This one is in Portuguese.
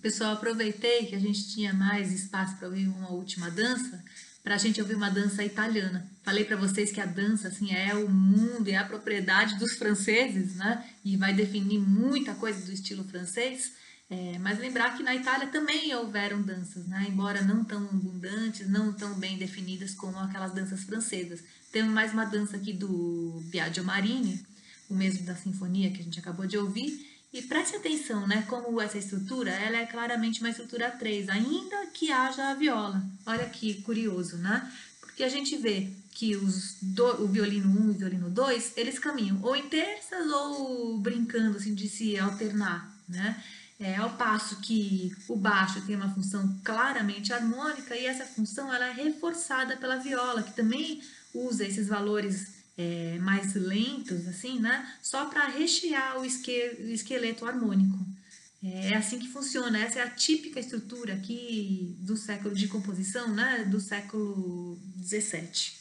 Pessoal, aproveitei que a gente tinha mais espaço para ouvir uma última dança, para a gente ouvir uma dança italiana. Falei para vocês que a dança assim é o mundo, é a propriedade dos franceses, né? E vai definir muita coisa do estilo francês. Mas lembrar que na Itália também houveram danças, né? Embora não tão abundantes, não tão bem definidas como aquelas danças francesas. Temos mais uma dança aqui do Biagio Marini, o mesmo da sinfonia que a gente acabou de ouvir. E preste atenção, né, como essa estrutura, ela é claramente uma estrutura 3, ainda que haja a viola. Olha que curioso, né? Porque a gente vê que o violino 1 e o violino 2, eles caminham ou em terças ou brincando assim de se alternar, né? Ao passo que o baixo tem uma função claramente harmônica e essa função ela é reforçada pela viola, que também usa esses valores mais lentos, assim, né? Só para rechear o esqueleto harmônico. É assim que funciona. Essa é a típica estrutura aqui do século de composição, né? Do século XVII.